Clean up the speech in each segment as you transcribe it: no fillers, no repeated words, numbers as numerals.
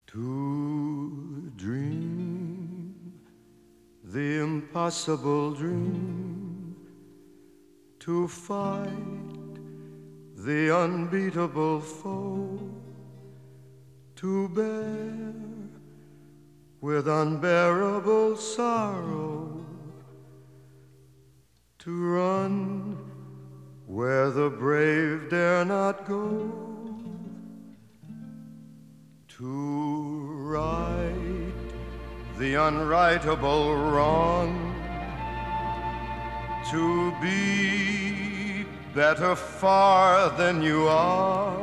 To dream the impossible dream, to fight the unbeatable foe, to bear with unbearable sorrow, to run where the brave dare not go, to right the unrightable wrong, to be better far than you are,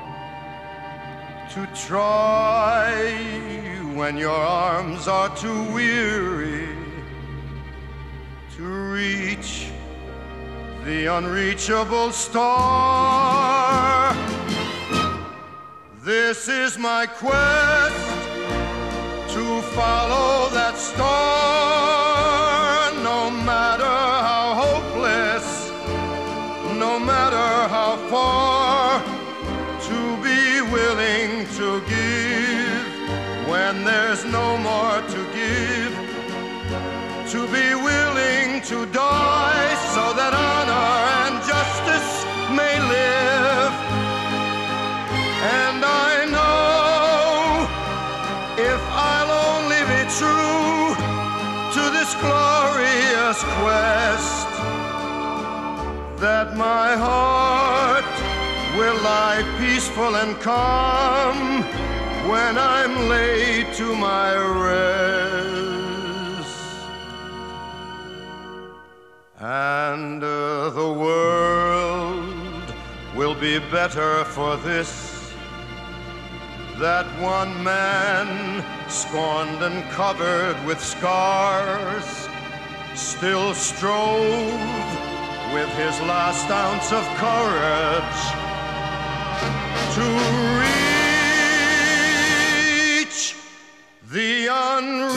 to try when your arms are too weary, to reach the unreachable star. This is my quest, to follow that star, no matter how hopeless, no matter how far, to be willing to give when there's no more to give, to be willing to die so that honor and justice may live. And I know if I'll only be true to this glorious quest, that my heart will lie peaceful and calm when I'm laid to my rest. And the world will be better for this, that one man, scorned and covered with scars, still strove with his last ounce of courage to reach the unreachable